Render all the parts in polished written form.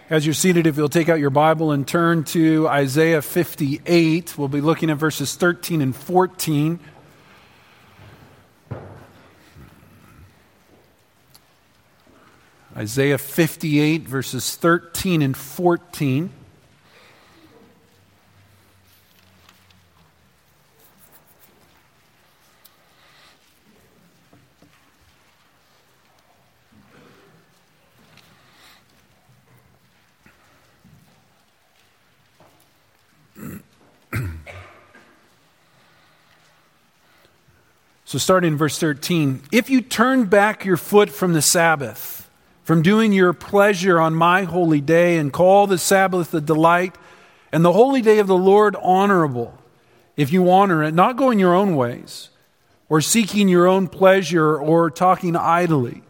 As you're seated, if you'll take out your Bible and turn to Isaiah 58, we'll be looking at verses 13 and 14. Isaiah 58, verses 13 and 14. So starting in verse 13, if you turn back your foot from the Sabbath, from doing your pleasure on my holy day, and call the Sabbath a delight, and the holy day of the Lord honorable, if you honor it, not going your own ways, or seeking your own pleasure, or talking idly,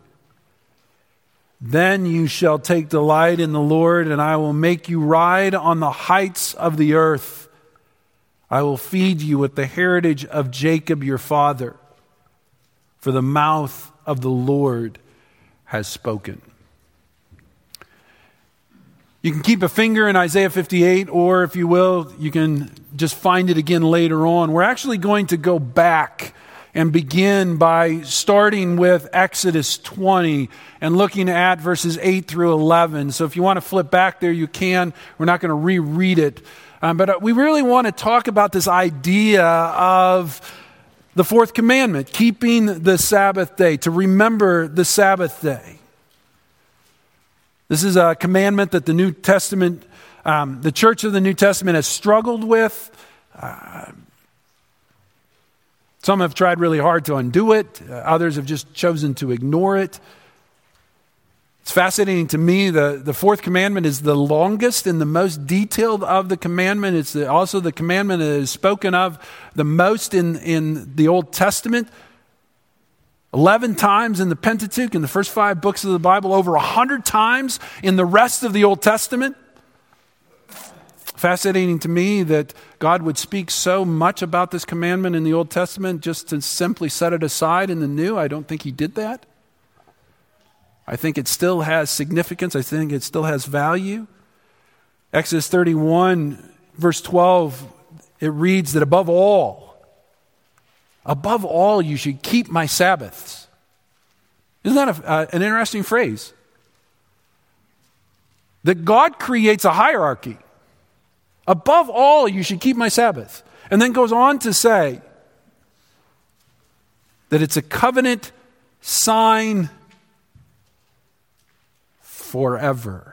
then you shall take delight in the Lord, and I will make you ride on the heights of the earth. I will feed you with the heritage of Jacob your father. For the mouth of the Lord has spoken. You can keep a finger in Isaiah 58, or if you will, you can just find it again later on. We're actually going to go back and begin by starting with Exodus 20 and looking at verses 8 through 11. So if you want to flip back there, you can. We're not going to reread it. But we really want to talk about this idea of the fourth commandment, keeping the Sabbath day, to remember the Sabbath day. This is a commandment that the New Testament, the church of the New Testament has struggled with. Some have tried really hard to undo it. Others have just chosen to ignore it. It's fascinating to me. The fourth commandment is the longest and the most detailed of the commandment. It's also the commandment that is spoken of the most in the Old Testament. 11 times in the Pentateuch, in the first 5 books of the Bible, over 100 times in the rest of the Old Testament. Fascinating to me that God would speak so much about this commandment in the Old Testament just to simply set it aside in the New. I don't think he did that. I think it still has significance. I think it still has value. Exodus 31, verse 12, it reads that above all, you should keep my Sabbaths. Isn't that an interesting phrase? That God creates a hierarchy. Above all, you should keep my Sabbath. And then goes on to say that it's a covenant sign forever.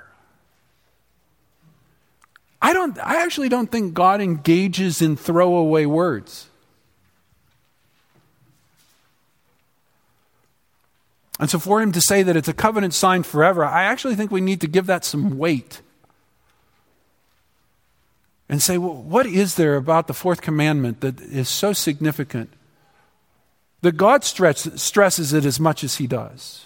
I actually don't think God engages in throwaway words. And so for him to say that it's a covenant sign forever, I actually think we need to give that some weight. And say, well, what is there about the fourth commandment that is so significant that God stresses it as much as he does?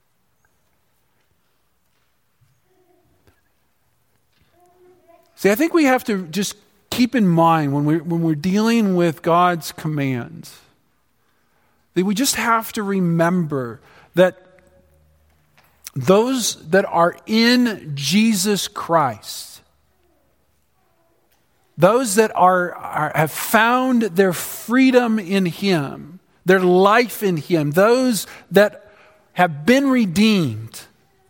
See, I think we have to just keep in mind when we're dealing with God's commands that we just have to remember that those that are in Jesus Christ, those that have found their freedom in him, their life in him, those that have been redeemed,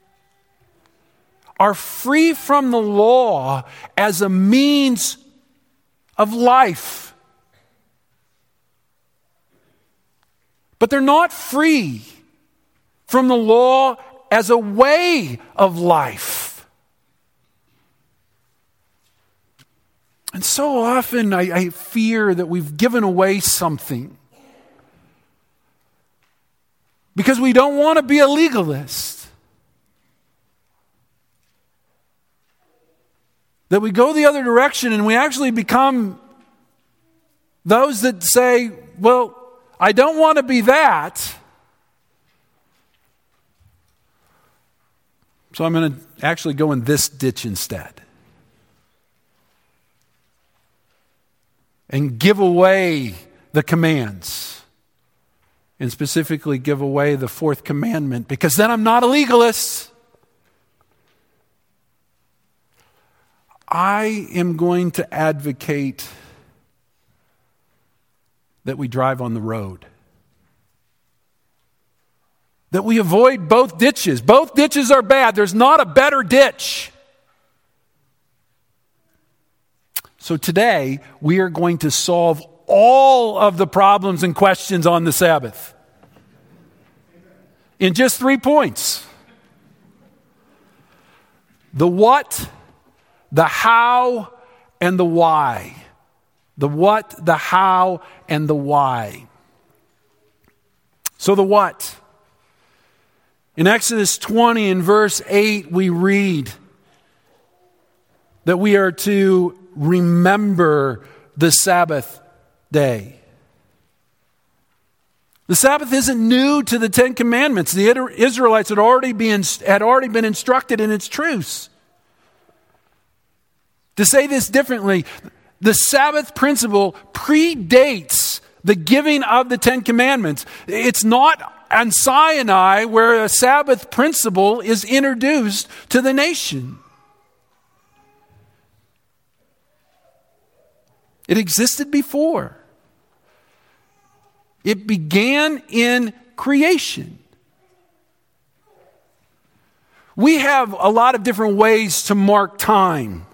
are free from the law as a means of life. But they're not free from the law as a way of life. And so often I fear that we've given away something because we don't want to be a legalist. That we go the other direction and we actually become those that say, well, I don't want to be that, so I'm going to actually go in this ditch instead. And give away the commands. And specifically give away the fourth commandment, because then I'm not a legalist. I am going to advocate that we drive on the road. That we avoid both ditches. Both ditches are bad. There's not a better ditch. So today, we are going to solve all of the problems and questions on the Sabbath in just 3 points. The what, the how, and the why. The what, the how, and the why. So the what. In Exodus 20 and verse 8, we read that we are to remember the Sabbath day. The Sabbath isn't new to the Ten Commandments. The Israelites had already been instructed in its truths. To say this differently, the Sabbath principle predates the giving of the Ten Commandments. It's not on Sinai where a Sabbath principle is introduced to the nation. It existed before. It began in creation. We have a lot of different ways to mark time.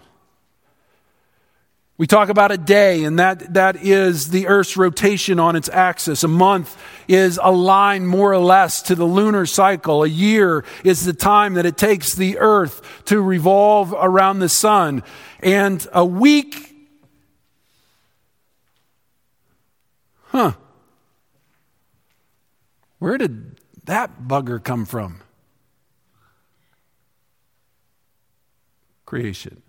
We talk about a day, and that is the Earth's rotation on its axis. A month is aligned more or less to the lunar cycle. A year is the time that it takes the Earth to revolve around the sun. And a week, where did that bugger come from? Creation.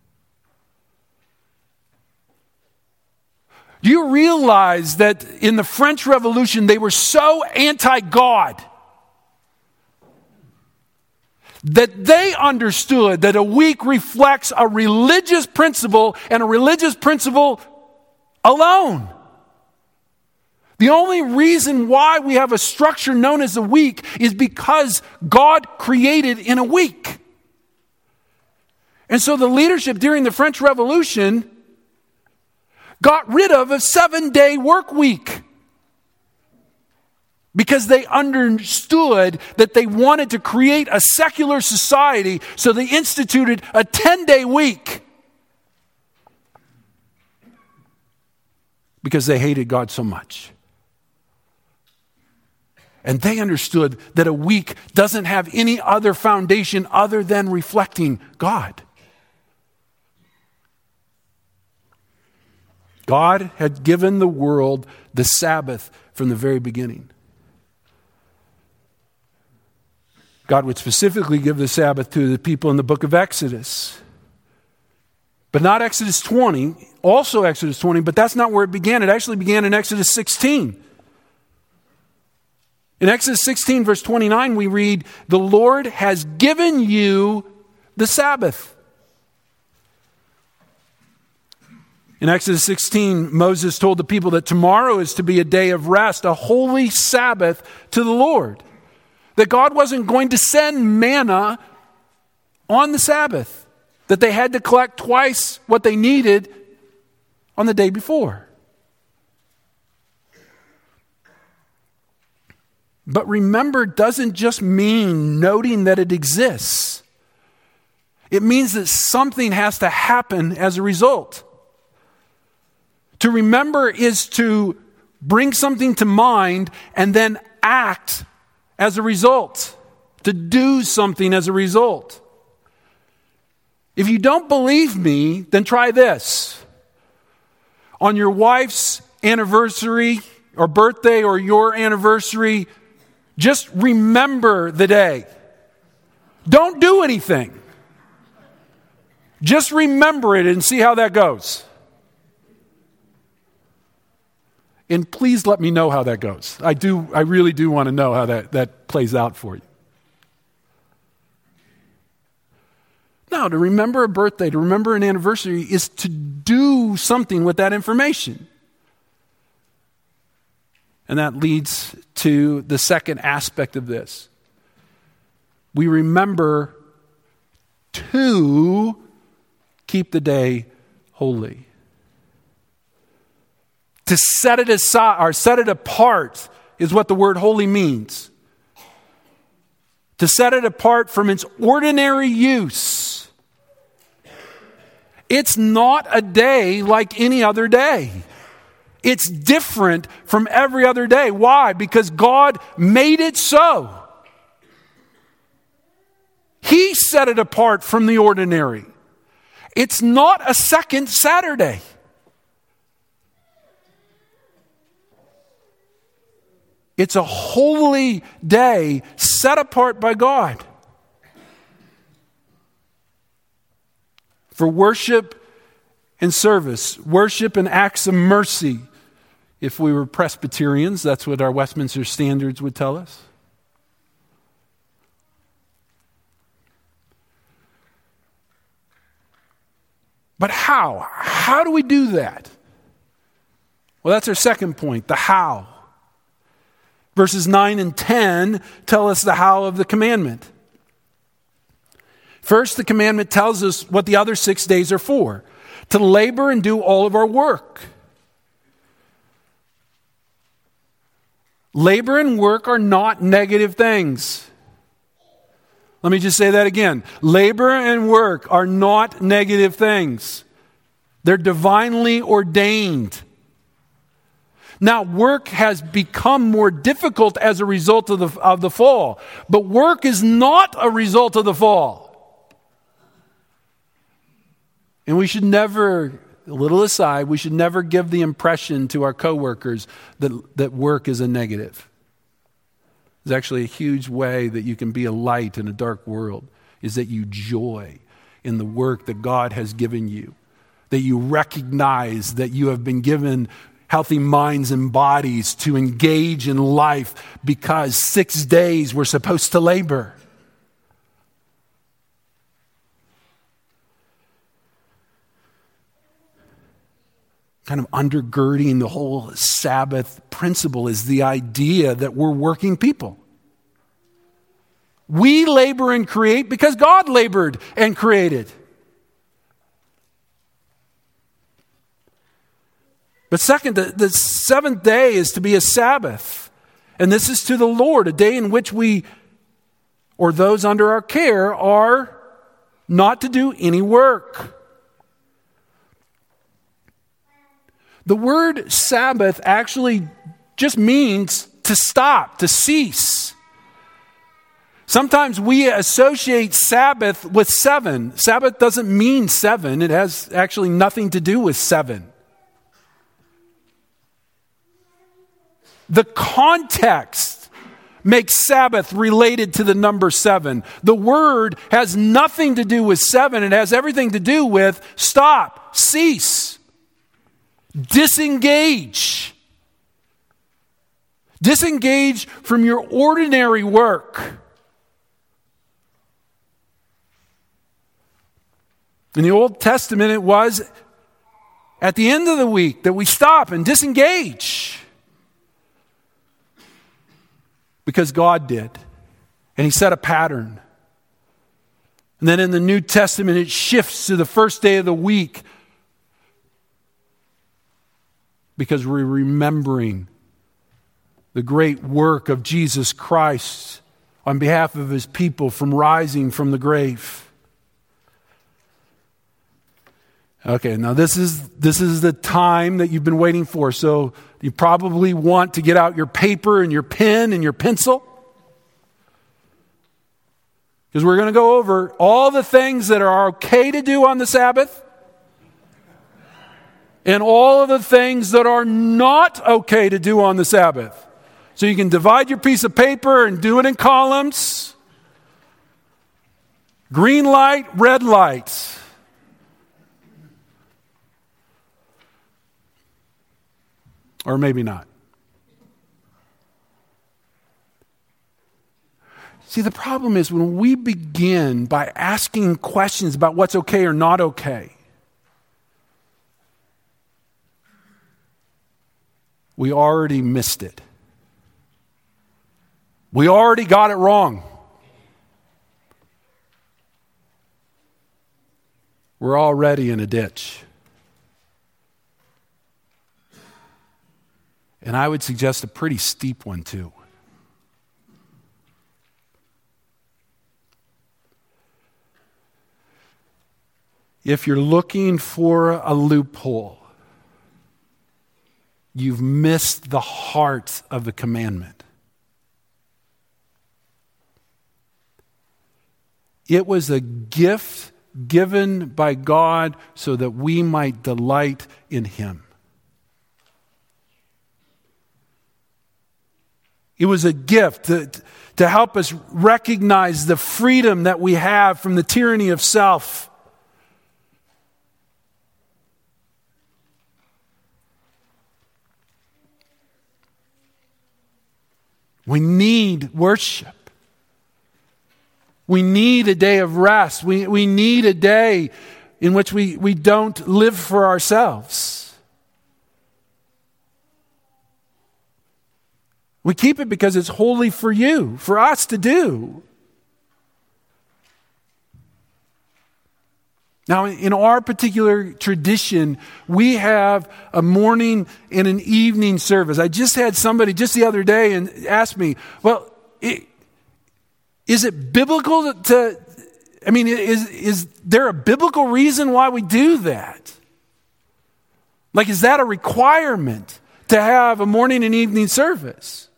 Do you realize that in the French Revolution they were so anti-God that they understood that a week reflects a religious principle and a religious principle alone? The only reason why we have a structure known as a week is because God created in a week. And so the leadership during the French Revolution got rid of a 7-day work week because they understood that they wanted to create a secular society, so they instituted a 10-day week because they hated God so much. And they understood that a week doesn't have any other foundation other than reflecting God. God had given the world the Sabbath from the very beginning. God would specifically give the Sabbath to the people in the book of Exodus. But not Exodus 20, also Exodus 20, but that's not where it began. It actually began in Exodus 16. In Exodus 16, verse 29, we read, "The Lord has given you the Sabbath." In Exodus 16, Moses told the people that tomorrow is to be a day of rest, a holy Sabbath to the Lord. That God wasn't going to send manna on the Sabbath. That they had to collect twice what they needed on the day before. But remember doesn't just mean noting that it exists. It means that something has to happen as a result. To remember is to bring something to mind and then act as a result. To do something as a result. If you don't believe me, then try this. On your wife's anniversary or birthday or your anniversary, just remember the day. Don't do anything. Just remember it and see how that goes. And please let me know how that goes. I really do want to know how that plays out for you. No, to remember a birthday, to remember an anniversary is to do something with that information. And that leads to the second aspect of this. We remember to keep the day holy. To set it aside or set it apart is what the word holy means. To set it apart from its ordinary use. It's not a day like any other day. It's different from every other day. Why? Because God made it so. He set it apart from the ordinary. It's not a second Saturday. It's a holy day set apart by God for worship and service, worship and acts of mercy. If we were Presbyterians, that's what our Westminster Standards would tell us. But how? How do we do that? Well, that's our second point, the how. Verses 9 and 10 tell us the how of the commandment. First, the commandment tells us what the other 6 days are for. To labor and do all of our work. Labor and work are not negative things. Let me just say that again. Labor and work are not negative things. They're divinely ordained. Now, work has become more difficult as a result of the fall. But work is not a result of the fall. And we should never, a little aside, we should never give the impression to our coworkers that work is a negative. There's actually a huge way that you can be a light in a dark world, is that you joy in the work that God has given you. That you recognize that you have been given healthy minds and bodies to engage in life because 6 days we're supposed to labor. Kind of undergirding the whole Sabbath principle is the idea that we're working people. We labor and create because God labored and created. But second, the seventh day is to be a Sabbath. And this is to the Lord, a day in which we, or those under our care, are not to do any work. The word Sabbath actually just means to stop, to cease. Sometimes we associate Sabbath with 7. Sabbath doesn't mean 7. It has actually nothing to do with 7. The context makes Sabbath related to the number 7. The word has nothing to do with 7. It has everything to do with stop, cease, disengage. Disengage from your ordinary work. In the Old Testament, it was at the end of the week that we stop and disengage. Because God did. And He set a pattern. And then in the New Testament, it shifts to the first day of the week. Because we're remembering the great work of Jesus Christ on behalf of His people from rising from the grave. Okay, now this is the time that you've been waiting for. So you probably want to get out your paper and your pen and your pencil. Because we're going to go over all the things that are okay to do on the Sabbath. And all of the things that are not okay to do on the Sabbath. So you can divide your piece of paper and do it in columns. Green light, red light. Or maybe not. See, the problem is when we begin by asking questions about what's okay or not okay, we already missed it. We already got it wrong. we're already in a ditch. And I would suggest a pretty steep one too. If you're looking for a loophole, you've missed the heart of the commandment. It was a gift given by God so that we might delight in Him. It was a gift to help us recognize the freedom that we have from the tyranny of self. We need worship. We need a day of rest. We need a day in which we don't live for ourselves. We keep it because it's holy for you, for us to do. Now, in our particular tradition, we have a morning and an evening service. I just had somebody just the other day and asked me, well, is it biblical is there a biblical reason why we do that? Like, is that a requirement to have a morning and evening service?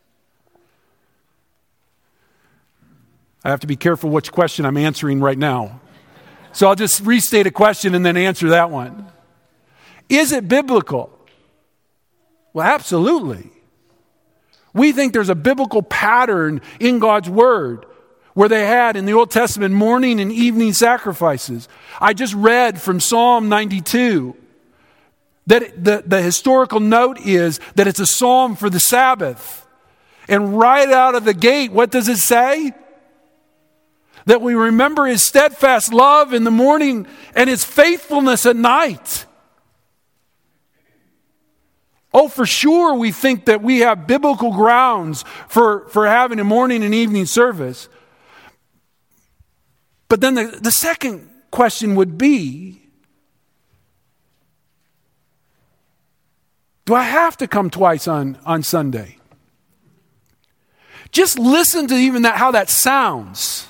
I have to be careful which question I'm answering right now. So I'll just restate a question and then answer that one. Is it biblical? Well, absolutely. We think there's a biblical pattern in God's Word where they had in the Old Testament morning and evening sacrifices. I just read from Psalm 92 that the historical note is that it's a psalm for the Sabbath. And right out of the gate, what does it say? That we remember His steadfast love in the morning and His faithfulness at night. Oh, for sure we think that we have biblical grounds for having a morning and evening service. But then the second question would be, do I have to come twice on Sunday? Just listen to even how that sounds.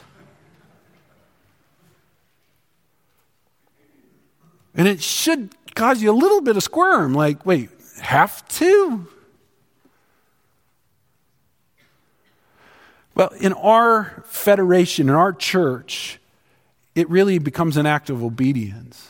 And it should cause you a little bit of squirm, like, wait, have to? Well, in our federation, in our church, it really becomes an act of obedience.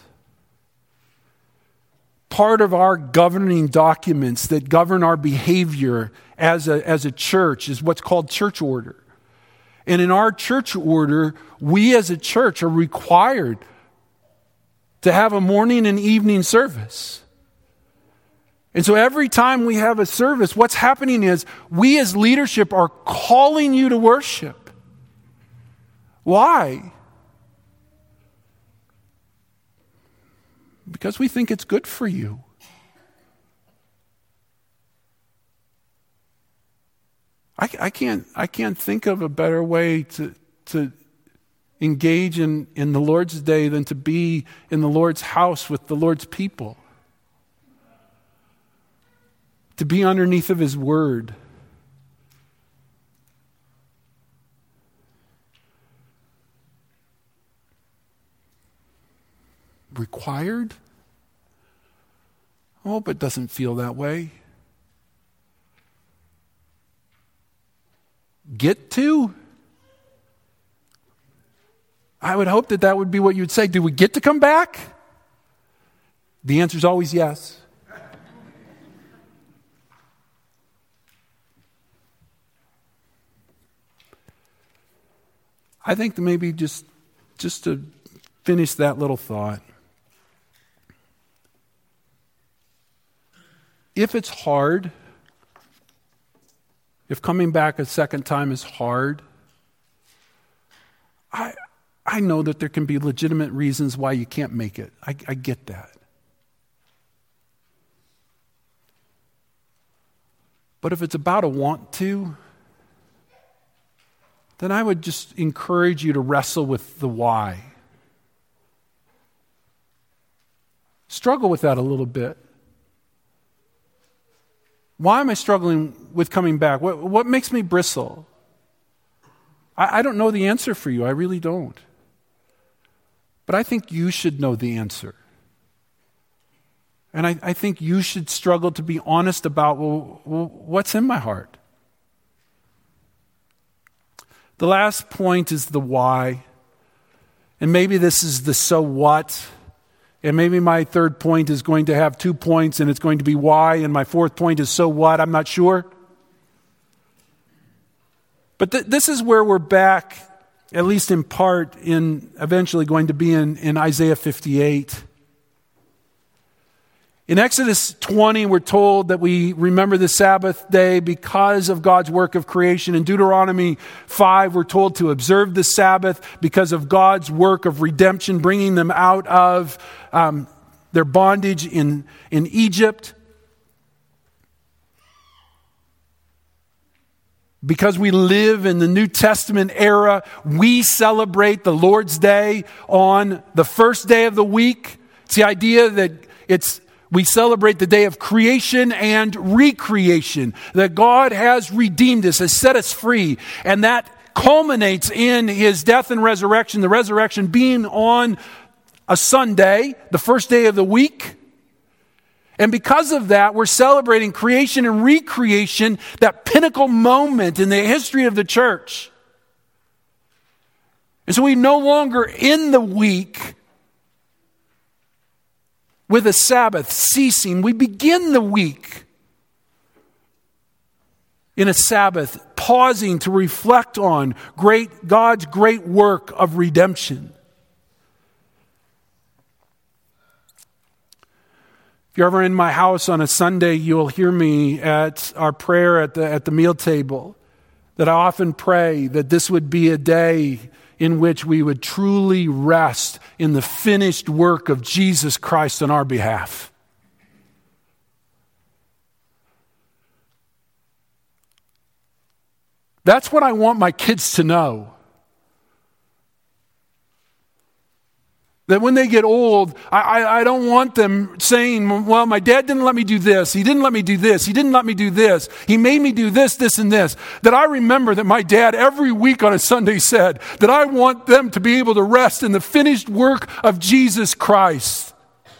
Part of our governing documents that govern our behavior as a church is what's called church order. And in our church order, we as a church are required to have a morning and evening service. And so every time we have a service, what's happening is we as leadership are calling you to worship. Why? Because we think it's good for you. I can't think of a better way to engage in the Lord's day than to be in the Lord's house with the Lord's people. To be underneath of His Word. Required? I hope it doesn't feel that way. Get to? I would hope that would be what you'd say. Do we get to come back? The answer is always yes. I think that maybe just to finish that little thought, if it's hard, if coming back a second time is hard, I know that there can be legitimate reasons why you can't make it. I get that. But if it's about a want to, then I would just encourage you to wrestle with the why. struggle with that a little bit. Why am I struggling with coming back? What makes me bristle? I don't know the answer for you. I really don't. But I think you should know the answer. And I think you should struggle to be honest about, well, what's in my heart? The last point is the why. And maybe this is the so what. And maybe my third point is going to have 2 points, and it's going to be why, and my fourth point is so what. I'm not sure. But this is where we're back, at least in part, in eventually going to be in Isaiah 58. In Exodus 20, we're told that we remember the Sabbath day because of God's work of creation. In Deuteronomy 5, we're told to observe the Sabbath because of God's work of redemption, bringing them out of their bondage in Egypt. Because we live in the New Testament era, we celebrate the Lord's Day on the first day of the week. It's the idea that we celebrate the day of creation and recreation, that God has redeemed us, has set us free, and that culminates in His death and resurrection, the resurrection being on a Sunday, the first day of the week. And because of that, we're celebrating creation and recreation, that pinnacle moment in the history of the church. And so we no longer end the week with a Sabbath ceasing. We begin the week in a Sabbath, pausing to reflect on God's great work of redemption. If you're ever in my house on a Sunday, you'll hear me at our prayer at the meal table, that I often pray that this would be a day in which we would truly rest in the finished work of Jesus Christ on our behalf. That's what I want my kids to know. That when they get old, I don't want them saying, well, my dad didn't let me do this. He didn't let me do this. He didn't let me do this. He made me do this, this, and this. That I remember that my dad every week on a Sunday said that I want them to be able to rest in the finished work of Jesus Christ.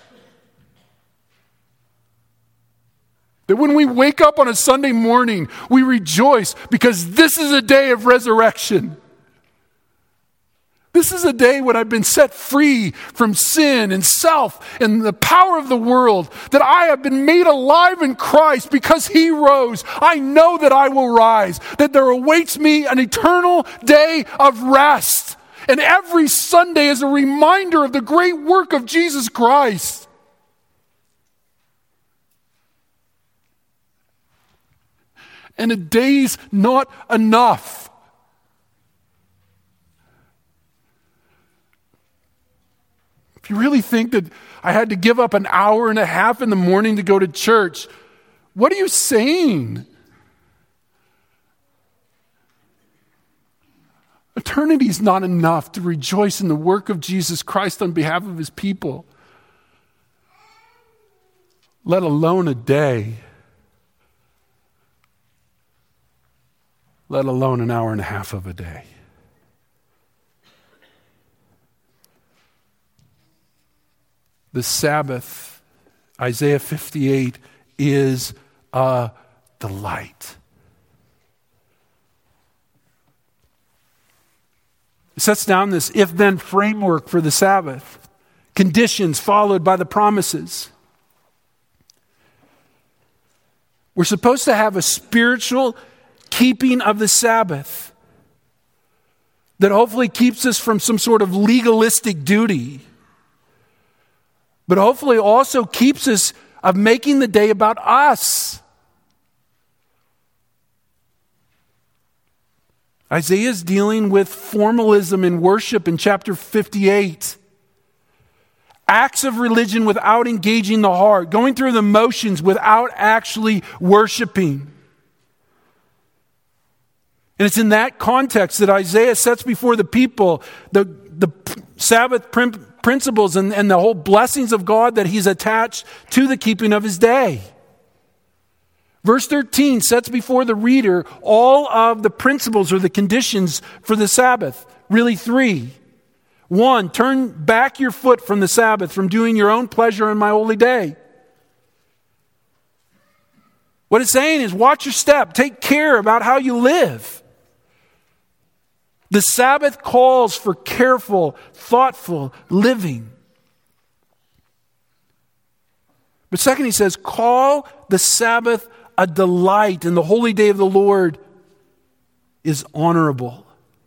That when we wake up on a Sunday morning, we rejoice because this is a day of resurrection. This is a day when I've been set free from sin and self and the power of the world, that I have been made alive in Christ because He rose. I know that I will rise, that there awaits me an eternal day of rest. And every Sunday is a reminder of the great work of Jesus Christ. And a day's not enough. If you really think that I had to give up an hour and a half in the morning to go to church, what are you saying? Eternity is not enough to rejoice in the work of Jesus Christ on behalf of His people, let alone a day, let alone an hour and a half of a day. The Sabbath, Isaiah 58, is a delight. It sets down this if-then framework for the Sabbath. Conditions followed by the promises. We're supposed to have a spiritual keeping of the Sabbath that hopefully keeps us from some sort of legalistic duty, but hopefully also keeps us of making the day about us. Isaiah is dealing with formalism in worship in chapter 58. Acts of religion without engaging the heart, going through the motions without actually worshiping. And it's in that context that Isaiah sets before the people the Sabbath principles and the whole blessings of God that he's attached to the keeping of his day. Verse 13 sets before the reader all of the principles or the conditions for the Sabbath. Really 3. 1, turn back your foot from the Sabbath, from doing your own pleasure on my holy day. What it's saying is watch your step. Take care about how you live. The Sabbath calls for careful, thoughtful living. But second, he says, call the Sabbath a delight, and the holy day of the Lord is honorable.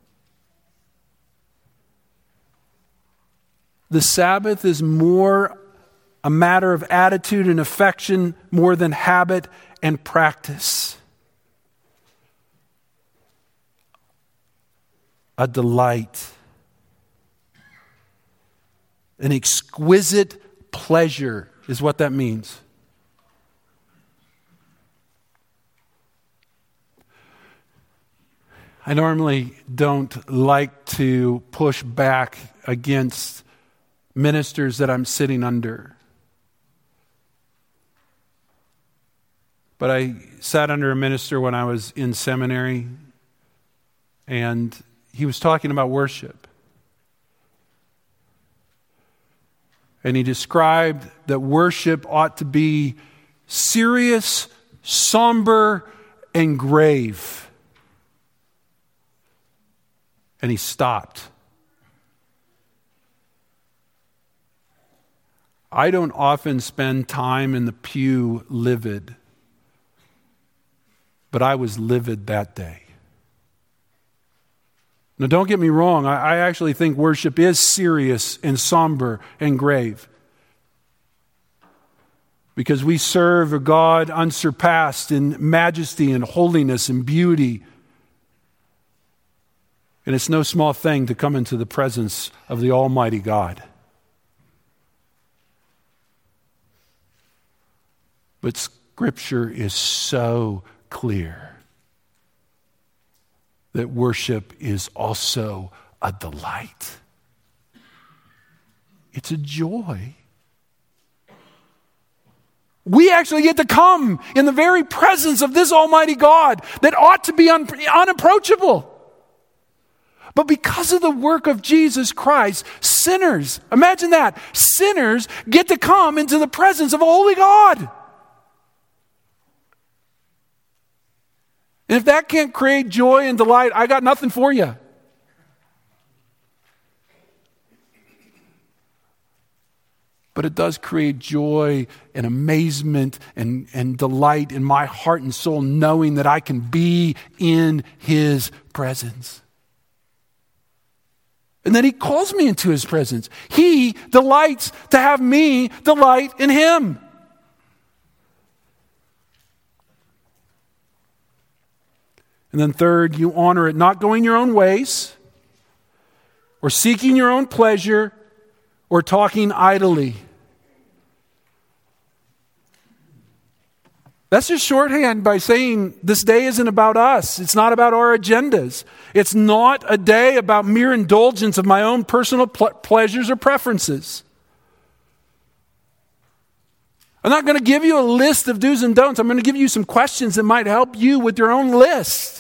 The Sabbath is more a matter of attitude and affection more than habit and practice. A delight. An exquisite pleasure is what that means. I normally don't like to push back against ministers that I'm sitting under. But I sat under a minister when I was in seminary, and he was talking about worship. And he described that worship ought to be serious, somber, and grave. And he stopped. I don't often spend time in the pew livid, but I was livid that day. Now, don't get me wrong. I actually think worship is serious and somber and grave, because we serve a God unsurpassed in majesty and holiness and beauty. And it's no small thing to come into the presence of the Almighty God. But Scripture is so clear that worship is also a delight. It's a joy. We actually get to come in the very presence of this Almighty God that ought to be unapproachable. But because of the work of Jesus Christ, sinners, imagine that, sinners get to come into the presence of a holy God. And if that can't create joy and delight, I got nothing for you. But it does create joy and amazement and delight in my heart and soul, knowing that I can be in His presence. And then He calls me into His presence. He delights to have me delight in Him. And then third, you honor it, not going your own ways, or seeking your own pleasure, or talking idly. That's just shorthand by saying this day isn't about us. It's not about our agendas. It's not a day about mere indulgence of my own personal pleasures or preferences. I'm not going to give you a list of do's and don'ts. I'm going to give you some questions that might help you with your own list.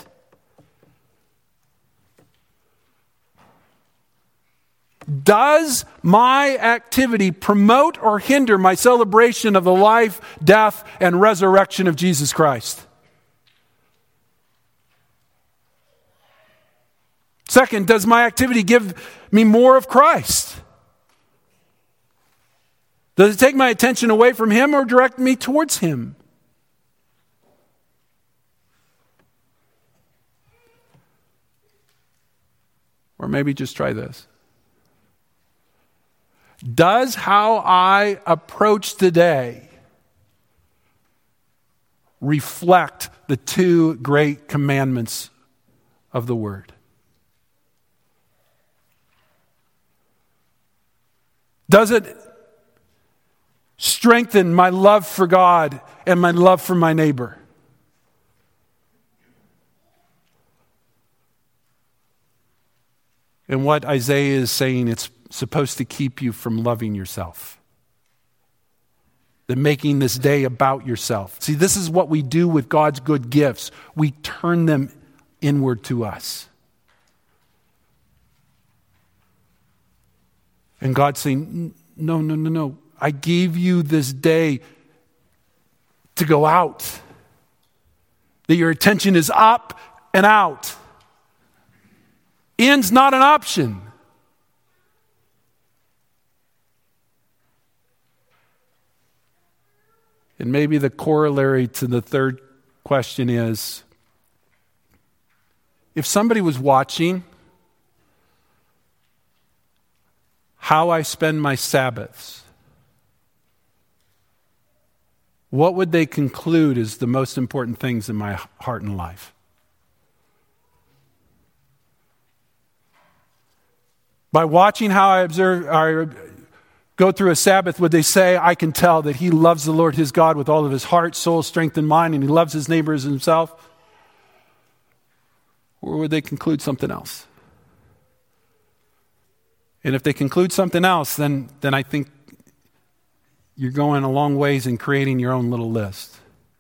Does my activity promote or hinder my celebration of the life, death, and resurrection of Jesus Christ? Second, does my activity give me more of Christ? Does it take my attention away from Him or direct me towards Him? Or maybe just try this. Does how I approach today reflect the two great commandments of the Word? Does it strengthen my love for God and my love for my neighbor? And what Isaiah is saying, it's supposed to keep you from loving yourself, than making this day about yourself. See, this is what we do with God's good gifts. We turn them inward to us. And God's saying, no. I gave you this day to go out. That your attention is up and out. In's not an option. And maybe the corollary to the third question is, if somebody was watching how I spend my Sabbaths, what would they conclude is the most important things in my heart and life? By watching how I go through a Sabbath, would they say, I can tell that he loves the Lord his God with all of his heart, soul, strength, and mind, and he loves his neighbor as himself? Or would they conclude something else? And if they conclude something else, then I think you're going a long ways in creating your own little list.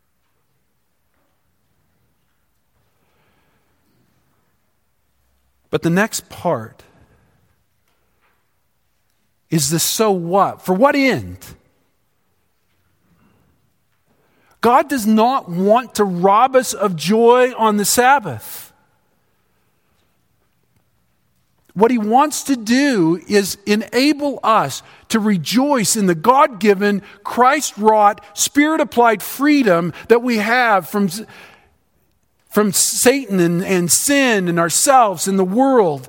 But the next part is the so what? For what end? God does not want to rob us of joy on the Sabbath. What he wants to do is enable us to rejoice in the God-given, Christ-wrought, Spirit-applied freedom that we have from Satan and sin and ourselves and the world.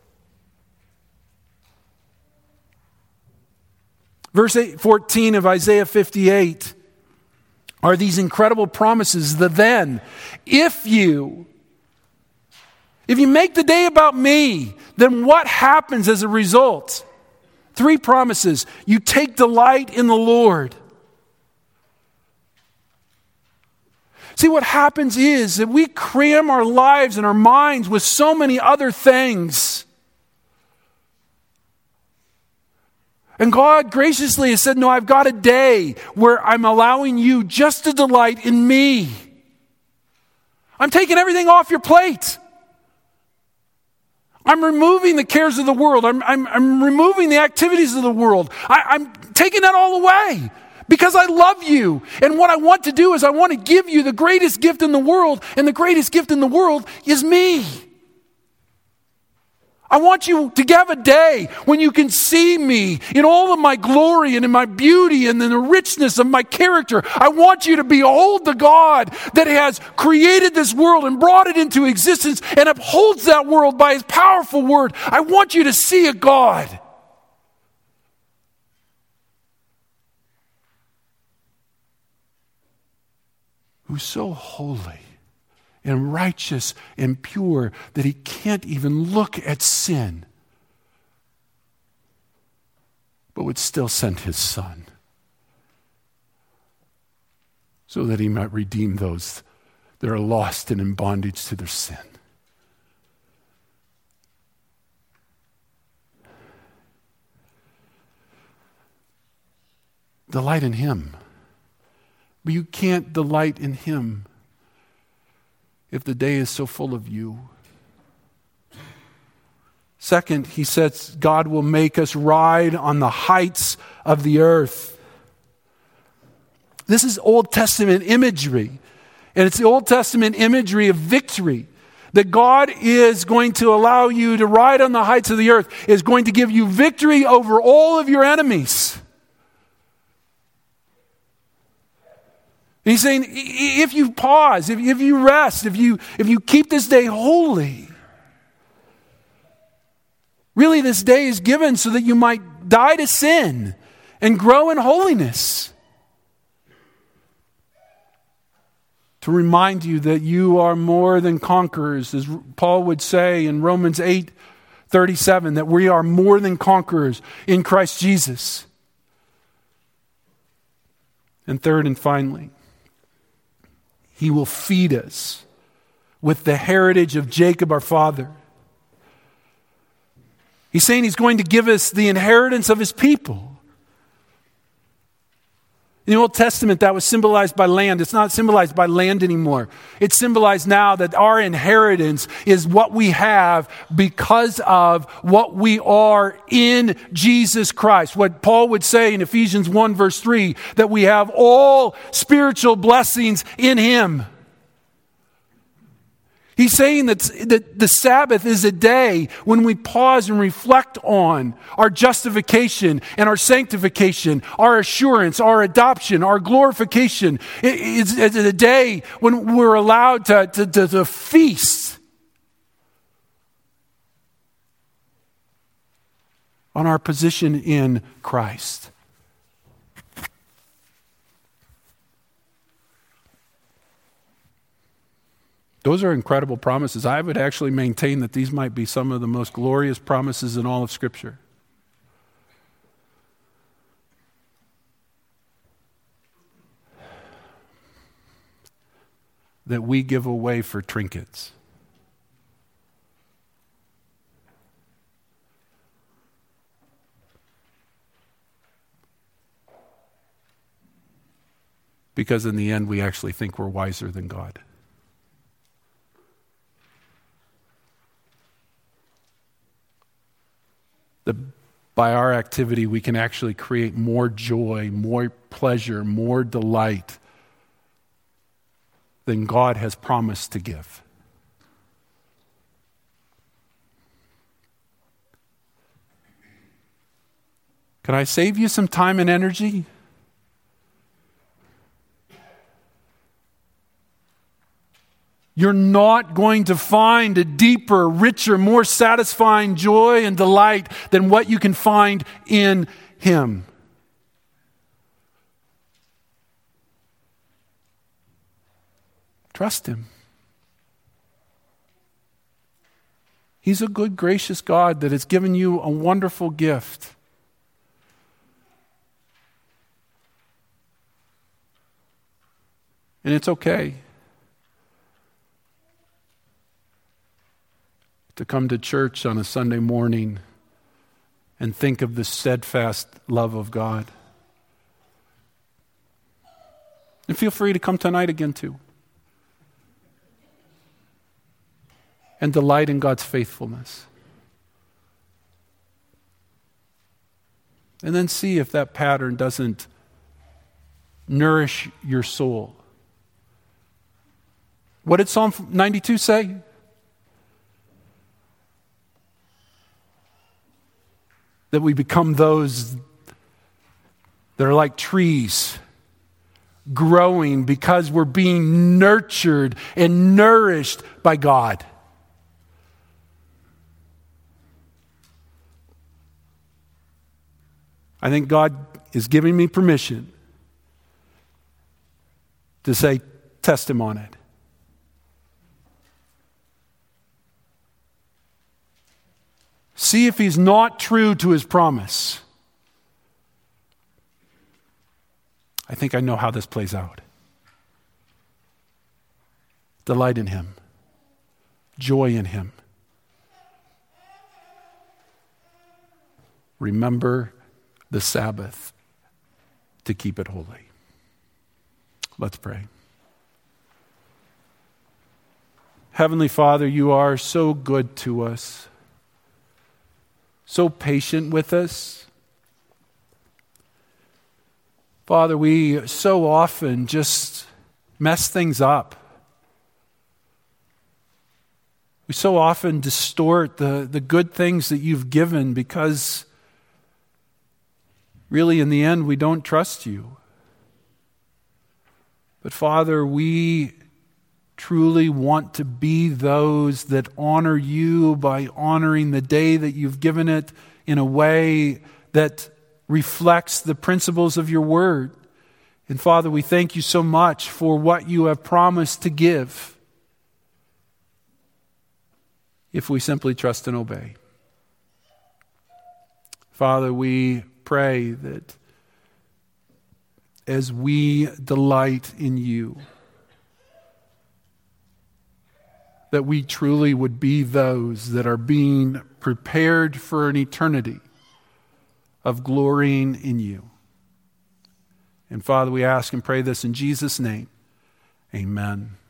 Verse 14 of Isaiah 58 are these incredible promises. The then, if you make the day about me, then what happens as a result? 3 promises. You take delight in the Lord. See, what happens is that we cram our lives and our minds with so many other things. And God graciously has said, no, I've got a day where I'm allowing you just to delight in me. I'm taking everything off your plate. I'm removing the cares of the world. I'm removing the activities of the world. I'm taking that all away because I love you. And what I want to do is I want to give you the greatest gift in the world. And the greatest gift in the world is me. I want you to have a day when you can see me in all of my glory and in my beauty and in the richness of my character. I want you to behold the God that has created this world and brought it into existence and upholds that world by his powerful word. I want you to see a God who's so holy and righteous and pure that he can't even look at sin, but would still send his Son so that he might redeem those that are lost and in bondage to their sin. Delight in him. But you can't delight in him if the day is so full of you. Second, he says God will make us ride on the heights of the earth. This is Old Testament imagery. And it's the Old Testament imagery of victory. That God is going to allow you to ride on the heights of the earth, is going to give you victory over all of your enemies. He's saying, if you pause, if you rest, if you keep this day holy, really this day is given so that you might die to sin and grow in holiness. To remind you that you are more than conquerors, as Paul would say in Romans 8:37, that we are more than conquerors in Christ Jesus. And third and finally, he will feed us with the heritage of Jacob our father. He's saying He's going to give us the inheritance of His people. In the Old Testament, that was symbolized by land. It's not symbolized by land anymore. It's symbolized now that our inheritance is what we have because of what we are in Jesus Christ. What Paul would say in Ephesians 1 verse 3, that we have all spiritual blessings in Him. He's saying that the Sabbath is a day when we pause and reflect on our justification and our sanctification, our assurance, our adoption, our glorification. It's a day when we're allowed to feast on our position in Christ. Those are incredible promises. I would actually maintain that these might be some of the most glorious promises in all of Scripture. That we give away for trinkets. Because in the end, we actually think we're wiser than God. That by our activity, we can actually create more joy, more pleasure, more delight than God has promised to give. Can I save you some time and energy? You're not going to find a deeper, richer, more satisfying joy and delight than what you can find in Him. Trust Him. He's a good, gracious God that has given you a wonderful gift. And it's okay to come to church on a Sunday morning and think of the steadfast love of God. And feel free to come tonight again too. And delight in God's faithfulness. And then see if that pattern doesn't nourish your soul. What did Psalm 92 say? That we become those that are like trees, growing because we're being nurtured and nourished by God. I think God is giving me permission to say, test Him on it. See if He's not true to His promise. I think I know how this plays out. Delight in Him. Joy in Him. Remember the Sabbath to keep it holy. Let's pray. Heavenly Father, You are so good to us. So patient with us. Father, we so often just mess things up. We so often distort the good things that You've given because really in the end we don't trust You. But Father, we truly want to be those that honor You by honoring the day that You've given it in a way that reflects the principles of Your word. And Father, we thank You so much for what You have promised to give if we simply trust and obey. Father, we pray that as we delight in You, that we truly would be those that are being prepared for an eternity of glorying in you. And Father, we ask and pray this in Jesus' name. Amen.